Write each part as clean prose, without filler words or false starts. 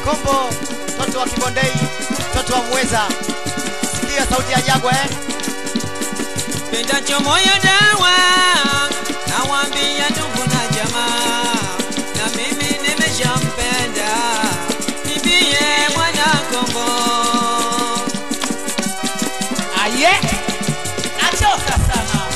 Kombo, mtoto wa Kibondei, mtoto wa Mweza. Sikia sauti ya Jagwa Pendacho moyo dawa, nawaambia ndugu na jamaa, na mimi nimeshampenda, nibie mwana Kombo. Aye, nachoka sana.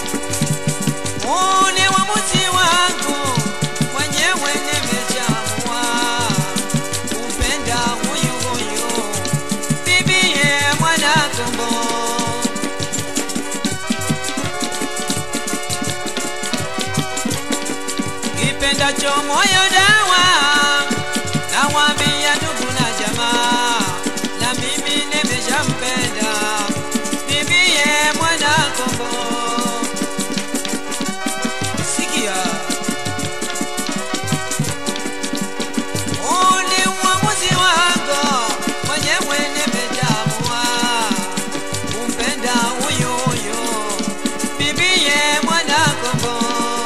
Ule uamuzi wangu mwenyewe nimeshaamua, kupenda huyu huyu, nibie mwana Kombo. Kipendacho moyo dawa, nawaambia ndugu na jamaa, na mimi nimeshampenda, nibie mwana Kombo. Sikia, ule uamuzi wangu mwenyewe nimeshaamua, kumpenda huyu huyu, nibie mwana Kombo.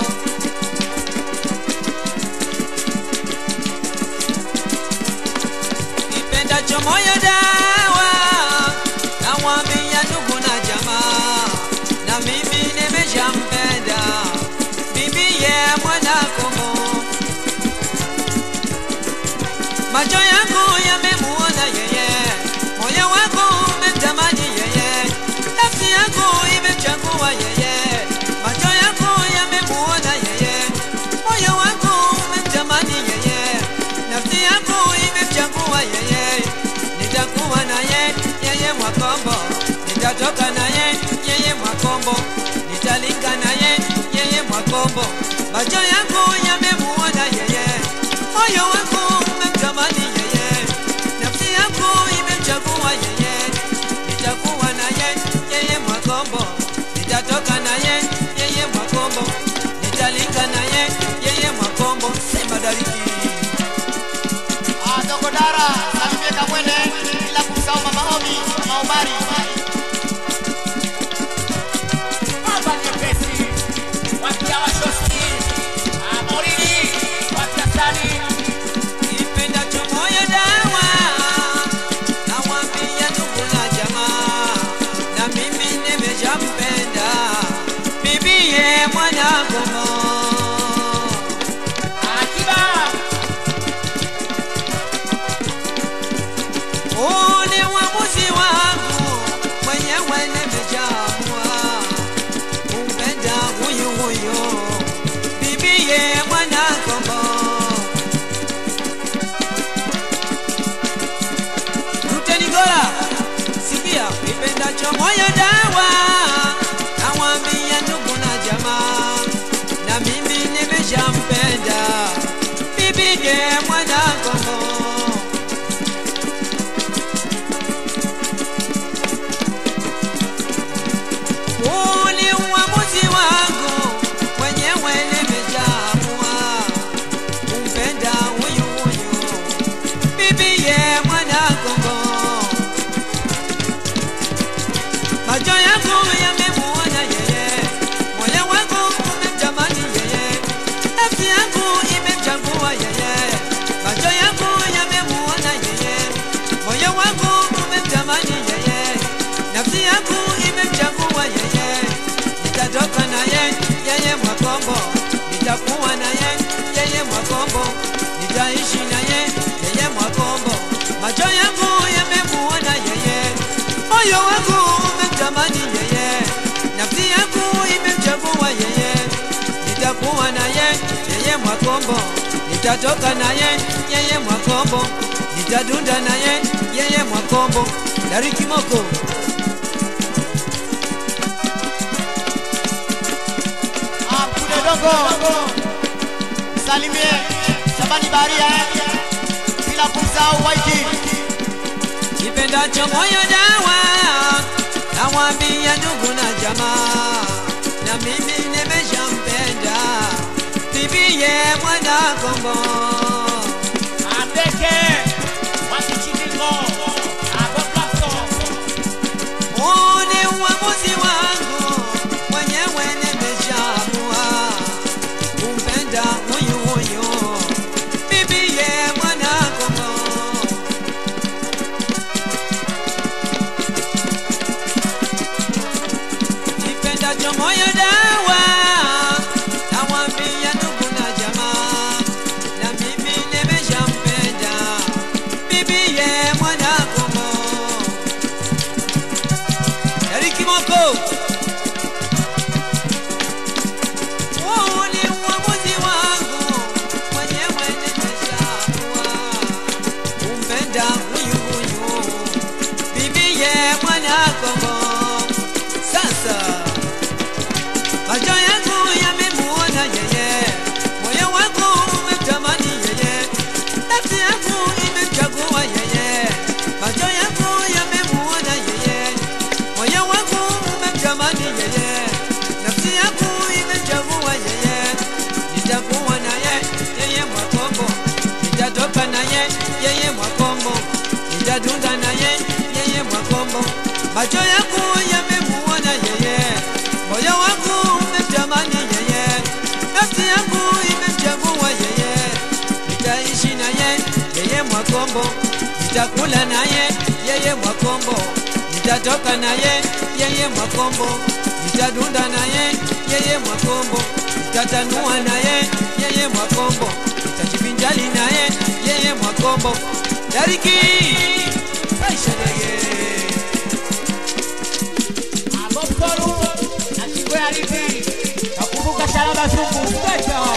Kipendacho moyo dawa, nawaambia ndugu na jamaa, na mimi nimeshampenda, bibie mwana Kombo. Macho yangu yamemuona yeye, moyo wangu umemtamani yeye, nafsi yangu imemchagua yeye. Macho yangu yamemuona yeye, moyo wangu umemtamani yeye, nafsi yangu imemchagua yeye. Nitakuwa naye yeye Mwakombo, nitatoka naye yeye Mwakombo, nitalinga naye yeye Mwakombo. Macho yangu yamemuona yeye, moyo wangu umemtamani yeye, nafsi yangu imemchagua yeye. Nitakuwa naye yeye Mwakombo, nitatoka naye yeye Mwakombo, nitalinga naye yeye Mwakombo. Sema Dariki. Dogo Dara, salimie Kamwene, bila kumsahau Mama Omi, Mama Omari. Baba nyepesi, wakia washosti, Morini, wakia sani. Kipendacho moyo dawa, nawaambia ndugu na jamaa, na mimi nimeshampenda, bibie mwana Kombo. Akiba, Ule uamuzi wangu mwenyewe nimeshaamua, kumpenda huyu huyu, bibie mwana Kombo. Luteni Gola, sikia, kipendacho moyo dawa, nawaambia ndugu na jamaa, na mimi nimeshampenda, bibie mwana Kombo. Ule uamuzi wangu mwenyewe nimeshaamua, kumpenda huyu huyu, bibie mwana Kombo. Macho yangu yamemuona yeye, moyo wangu umemtamani yeye, nafsi yangu imemchagua yeye. Macho yangu yamemuona yeye, moyo wangu umemtamani yeye, nafsi yangu imemchagua yeye. Nitatoka naye yeye Mwakombo, nitakuwa naye yeye Mwakombo, nitaishi naye yeye Mwakombo. Macho yangu yamemuona yeye, moyo wangu umemtamani yeye, nafsi yangu imemchagua yeye. Nitakuwa naye yeye Mwakombo, nitatoka naye yeye Mwakombo, nitadunda naye yeye Mwakombo. Dariki Moko. Mkude Dogo, salimie Shabani Baria, bila kumsahau Waiki. Kipendacho moyo dawa, nawaambia ndugu na jamaa, na mimi nimeshampenda, bibie mwana Kombo. Andeke, wakichiningo, Agoplaso. Ule uamuzi wangu mwenyewe nimeshaamua, kumpenda huyu huyu, bibie mwana Kombo. macho yangu yamemuona yeye, moyo wangu umemtamani yeye, nafsi yangu imemchagua yeye. Nitaishi naye yeye Mwakombo, nitakula naye yeye Mwakombo, nitatoka naye yeye Mwakombo, nitadunda naye yeye Mwakombo, nitatanua naye yeye Mwakombo, nitajivinjali naye yeye Mwakombo. Dariki Aisha yeye Abopolu na Chingwe Aliki nakumbuka Shalaba Zungu special.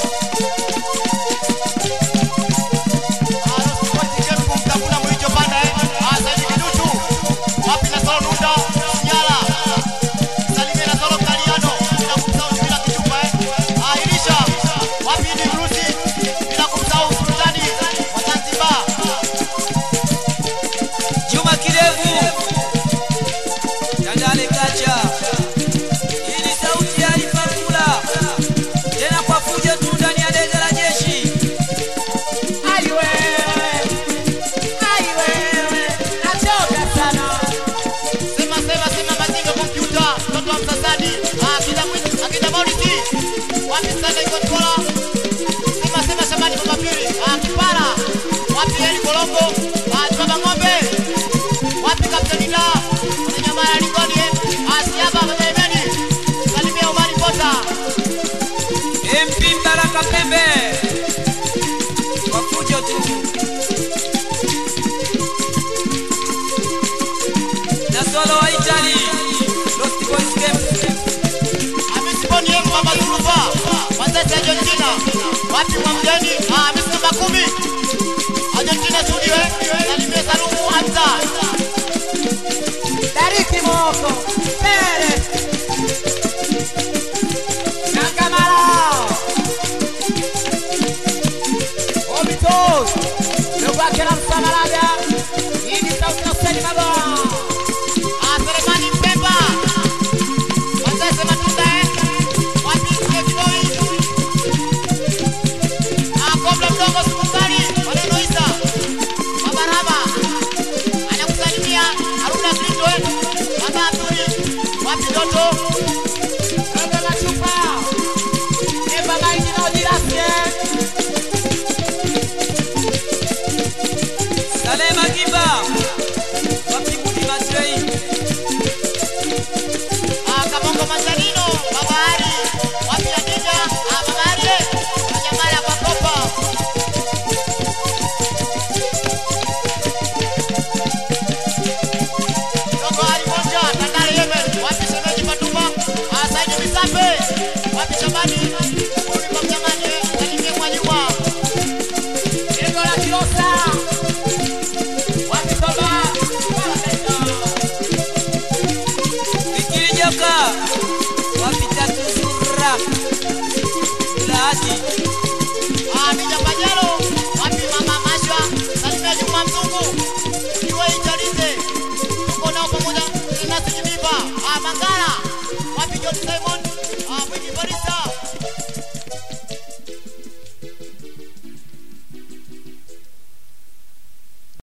Pembe wakuja tu na solo wa Italy Lost Boys Games amesiponi yemu mama Zurufa Manzese Argentina wapi kwa mjeni amesema 10 Argentina studio salimia Salumu Hamza Dariki Moko Pere Kera Msamaraja hii ni sauti ya Hussein Mago Selemani Mpemba Manzese Matunda wapi kule Kidoi Kobla mdogo Sukari Maneno Isa Mabaraba anakusalimia Haruna Kristo Baba Abduli wapi Doto Roga Machupa Eba Maini na Ojirasye Salema Kiba wapiguni Masrei Kamongo Manzanino Babari wapi Adija Babari Nyamala kwa kopa Dogo Alimonja Tandale Yemen wapi Semeji Matuma Saidi Misafe wapi Shabani Uli kwa mjamani Salimie Mwaliwa Ego la Kilosa wapita tuzura Ulati Mija Pajero wapi Mama Mashwa Salimia Juma Mzungu Iwe Italize tuko nao pamoja na Sijimiba Mangara wapi John Simon